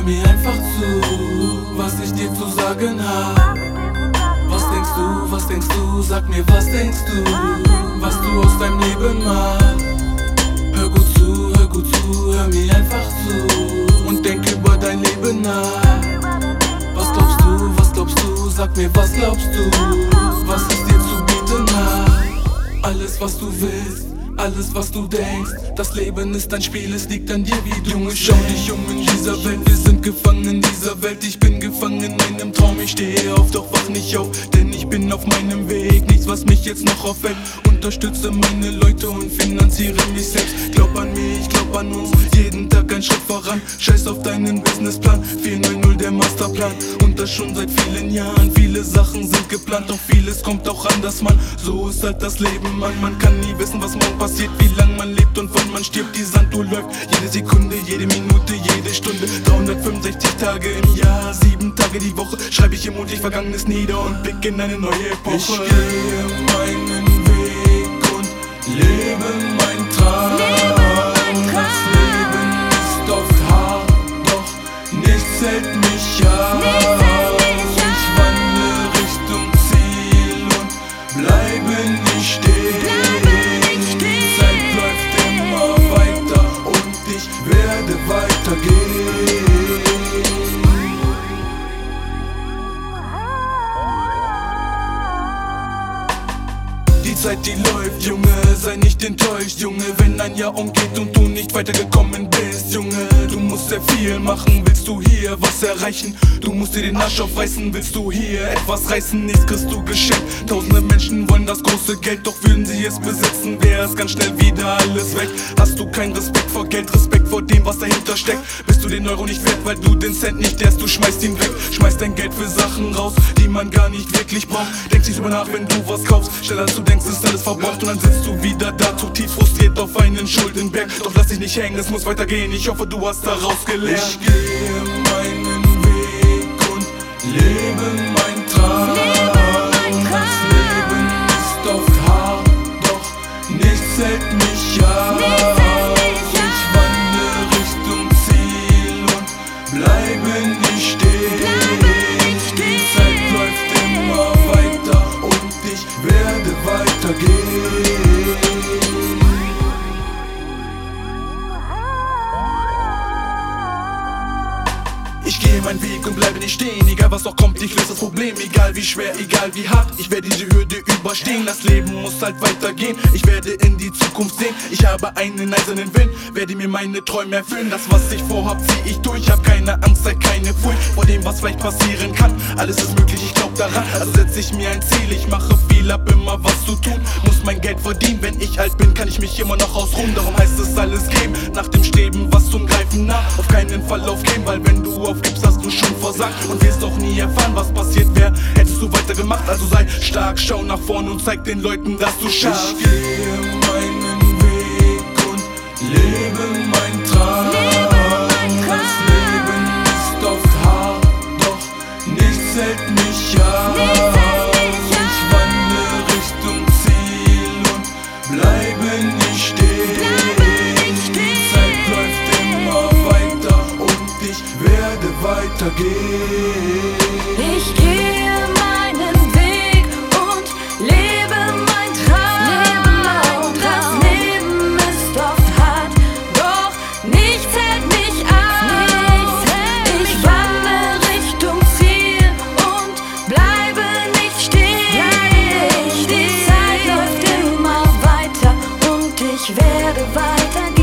mir einfach zu, was ich dir zu sagen hab. Was denkst du, sag mir, was denkst du, was du aus deinem Leben machst. Hör gut zu, hör mir einfach zu und denk über dein Leben nach. Was glaubst du, sag mir, was glaubst du, was ich dir zu bieten hab. Alles, was du willst, alles, was du denkst, das Leben ist ein Spiel, es liegt an dir, wie du. Junge, schau dich um in dieser Welt, wir sind gefangen in dieser Welt. Ich bin gefangen in einem Traum, ich stehe auf, doch wach nicht auf, denn ich bin auf meinem Weg. Nichts, was mich jetzt noch auffällt, unterstütze meine Leute und finanziere mich selbst. Glaub an mich, ich glaub an uns, jeden Tag ein Schritt voran. Scheiß auf deinen Businessplan, 400 der Masterplan. Und das schon seit vielen Jahren, viele Sachen sind geplant, doch vieles kommt auch anders, Mann. So ist halt das Leben, Mann, man kann nie wissen, was morgen passiert, wie lang man lebt und wann man stirbt. Die Sanduhr läuft jede Sekunde, jede Minute, jede Stunde. 365 Tage im Jahr, 7 Tage die Woche schreibe ich im Mund ich Vergangenes nieder und blick in eine neue Epoche. Ich gehe meinen Weg und lebe mein Traum. Das Leben ist oft hart, doch nichts hält mich ab. Ich wandle Richtung Ziel und bleibe nicht stehen. Die Zeit läuft immer weiter und ich werde weitergehen. Die Zeit, die läuft, Junge, sei nicht enttäuscht, Junge, wenn ein Jahr umgeht und du nicht weitergekommen bist, Junge. Du musst sehr viel machen, willst du hier was erreichen? Du musst dir den Arsch aufreißen, willst du hier etwas reißen? Nichts kriegst du geschenkt, tausende Menschen wollen das große Geld, doch würden sie es besitzen, wäre es ganz schnell wieder alles weg. Hast du keinen Respekt vor Geld, Respekt vor dem, was dahinter steckt? Bist du den Euro nicht wert, weil du den Cent nicht erst, du schmeißt ihn weg. Schmeißt dein Geld für Sachen raus, die man gar nicht wirklich braucht. Denkst nicht drüber nach, wenn du was kaufst, schneller als du denkst, ist alles verbraucht. Und dann sitzt du wieder da, zu tief frustriert auf einen Schuldenberg. Doch lass dich nicht hängen, es muss weitergehen, ich hoffe, du hast daraus gelernt. Ich gehe meinen Weg und lebe mein Traum. Das Leben ist oft hart, doch nichts hält mich ab. Ich wandle Richtung Ziel und bleibe nicht stehen. Die Zeit läuft immer weiter und ich werde weitergehen. Ich gehe meinen Weg und bleibe nicht stehen, egal was auch kommt, ich löse das Problem, egal wie schwer, egal wie hart, ich werde diese Hürde überstehen, das Leben muss halt weitergehen, ich werde in die Zukunft sehen, ich habe einen eisernen Willen, werde mir meine Träume erfüllen, das was ich vorhab, zieh ich durch, hab keine Angst, sei keine Furcht vor dem, was vielleicht passieren kann, alles ist möglich, ich glaub daran, also setze ich mir ein Ziel, ich mache viel, hab immer was zu tun, muss mein Geld verdienen, wenn ich alt bin, kann ich mich immer noch ausruhen, darum heißt es alles geben, nach dem Streben, was zum Greifen nah, auf keinen Fall aufgeben, weil wenn du aufgibst, hast du schon versagt und wirst auch nie erfahren, was passiert wäre, hättest du weitergemacht, also sei stark, schau nach vorn und zeig den Leuten, dass du schaffst. Ich gehe meinen Weg und lebe mein Traum. Das Leben ist oft hart, doch nichts hält mich ab. Ich wandle Richtung Ziel und bleibe nicht stehen. Die Zeit läuft immer weiter und ich werde weitergehen. Ich gehe meinen Weg und lebe mein Traum. Das Leben ist oft hart, doch nichts hält mich auf. Ich wandle Richtung Ziel und bleibe nicht stehen. Die Zeit läuft immer weiter und ich werde weitergehen.